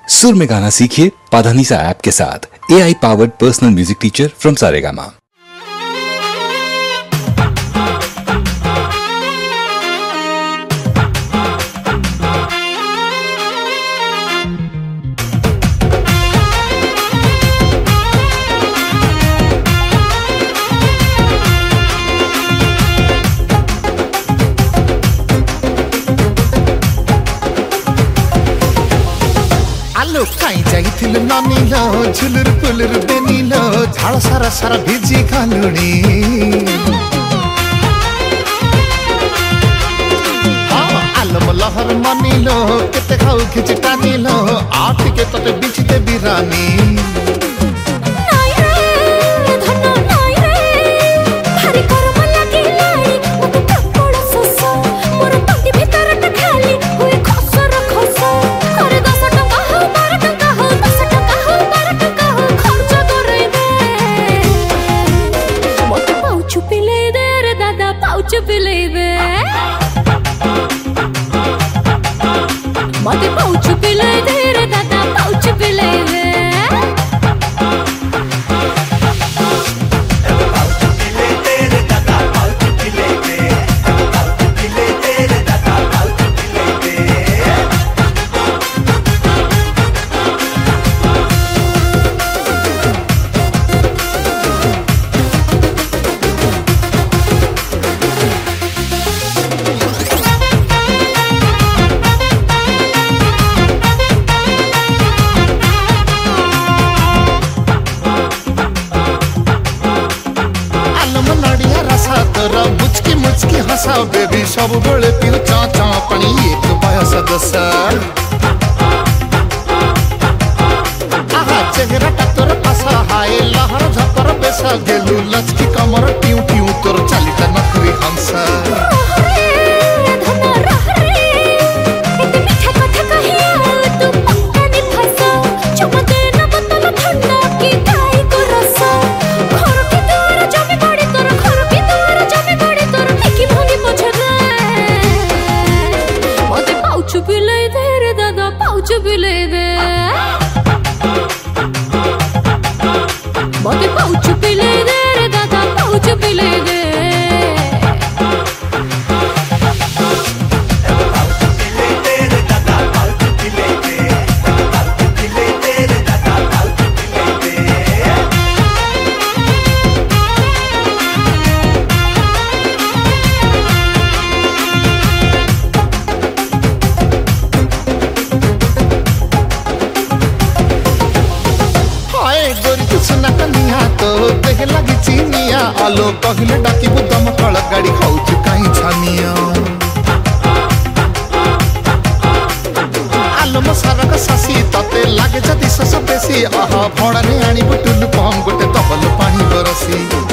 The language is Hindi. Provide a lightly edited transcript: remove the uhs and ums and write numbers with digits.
सुर में गाना सीखिए पाधानीसा ऐप के साथ। AI powered personal music teacher from Saregama. आलो काई जाइथिल नानीलो झुलुर पुलुर बेनीलो झाड़ सारा सारा भिजी खालुनी आलम लहर मानिलो केते खाऊ खिच टानिलो आठ के तते बिछते बिरानी मते पाउच पिले दे रे दादा पाउच पिले दे मुचकी मुचकी हंसा बेबी सब बड़े पियो चाचा पानी एक बयस दसा आहा चेहरा टक्कर पासा हाय लहर झकर बेसा गेलू लचकी कमर ट्यू ट्यू तोर चालीटा नखरी हंसा मते पाउच पिले दे रे दादा पाउच पिले दे लगी चीनिया आलो कहले डाकी बुदम कळ गाड़ी खाउछ काई छानिया आलो मसारक सासी तते लागे जदी सस बेसी आहा भणाने आनी बुटुल पम गोटे तबल पानी बरसी